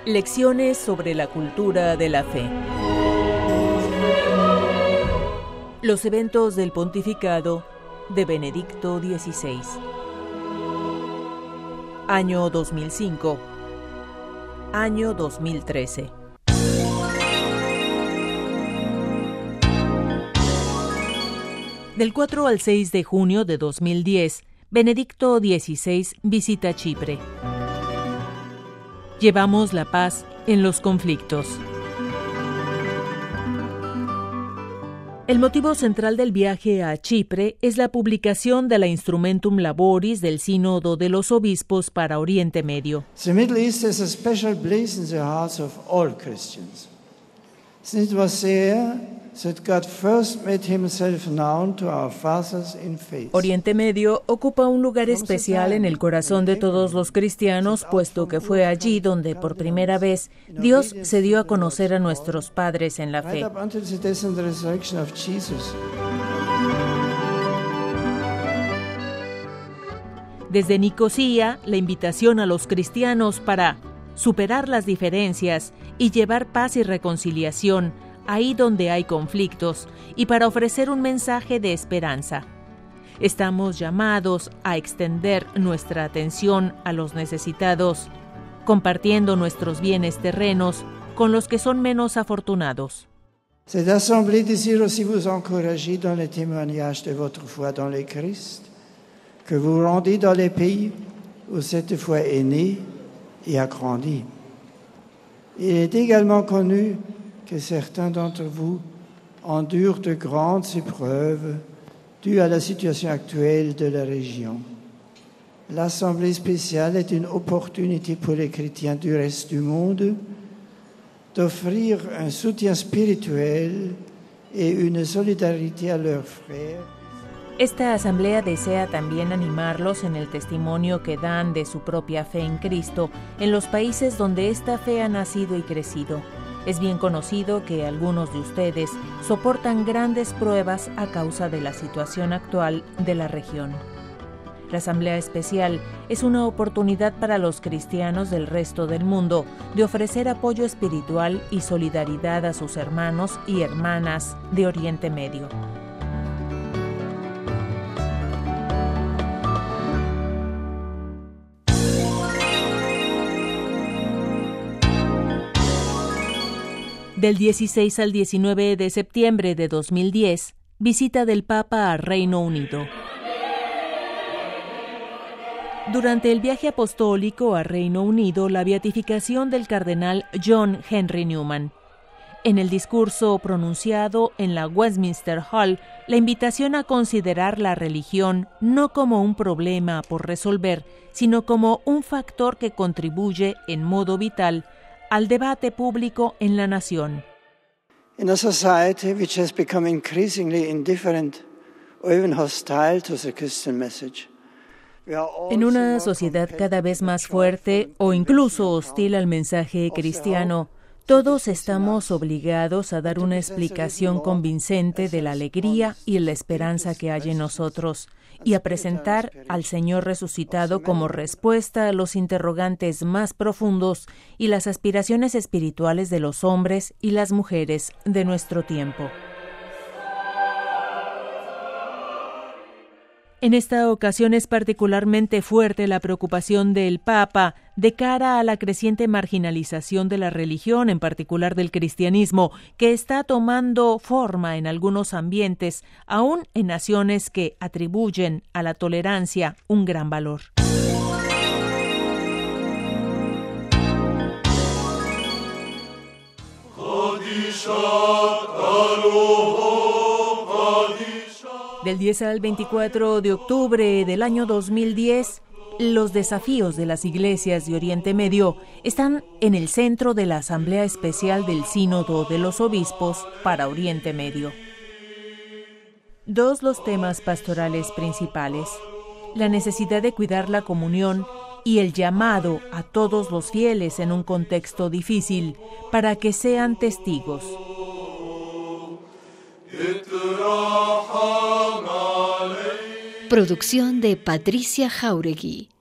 Lecciones sobre la cultura de la fe. Los eventos del pontificado de Benedicto XVI. Año 2005. Año 2013. Del 4 al 6 de junio de 2010, Benedicto XVI visita Chipre. Llevamos la paz en los conflictos. El motivo central del viaje a Chipre es la publicación de la Instrumentum Laboris del Sínodo de los Obispos para Oriente Medio. The Middle East is a special place in the hearts of all Christians. Since it was there that God first made himself known to our fathers in faith. Oriente Medio ocupa un lugar especial en el corazón de todos los cristianos, puesto que fue allí donde por primera vez Dios se dio a conocer a nuestros padres en la fe. Right up until the death and the resurrection of Jesus. Desde Nicosía, la invitación a los cristianos para superar las diferencias y llevar paz y reconciliación ahí donde hay conflictos, y para ofrecer un mensaje de esperanza. Estamos llamados a extender nuestra atención a los necesitados, compartiendo nuestros bienes terrenos con los que son menos afortunados. Cette assemblée désire aussi vous encourager dans le témoignage de votre foi dans le Christ, que vous rendez dans les pays où cette foi est née et a grandi. Il est également connu que certains d'entre vous endurent de grandes épreuves dues à la situation actuelle de la région. L'Assemblée spéciale est une opportunité pour les chrétiens du reste du monde d'offrir un soutien spirituel et une solidarité à leurs frères. Esta asamblea desea también animarlos en el testimonio que dan de su propia fe en Cristo en los países donde esta fe ha nacido y crecido. Es bien conocido que algunos de ustedes soportan grandes pruebas a causa de la situación actual de la región. La Asamblea Especial es una oportunidad para los cristianos del resto del mundo de ofrecer apoyo espiritual y solidaridad a sus hermanos y hermanas de Oriente Medio. Del 16 al 19 de septiembre de 2010, visita del Papa a Reino Unido. Durante el viaje apostólico a Reino Unido, la beatificación del cardenal John Henry Newman. En el discurso pronunciado en la Westminster Hall, la invitación a considerar la religión no como un problema por resolver, sino como un factor que contribuye en modo vital al debate público en la nación. In a society which has become increasingly indifferent or even hostile to the Christian message. En una sociedad cada vez más fuerte o incluso hostil al mensaje cristiano, todos estamos obligados a dar una explicación convincente de la alegría y la esperanza que hay en nosotros y a presentar al Señor resucitado como respuesta a los interrogantes más profundos y las aspiraciones espirituales de los hombres y las mujeres de nuestro tiempo. En esta ocasión es particularmente fuerte la preocupación del Papa de cara a la creciente marginalización de la religión, en particular del cristianismo, que está tomando forma en algunos ambientes, aún en naciones que atribuyen a la tolerancia un gran valor. Del 10 al 24 de octubre del año 2010, los desafíos de las iglesias de Oriente Medio están en el centro de la Asamblea Especial del Sínodo de los Obispos para Oriente Medio. Los temas pastorales principales: la necesidad de cuidar la comunión y el llamado a todos los fieles en un contexto difícil para que sean testigos. Producción de Patricia Jauregui.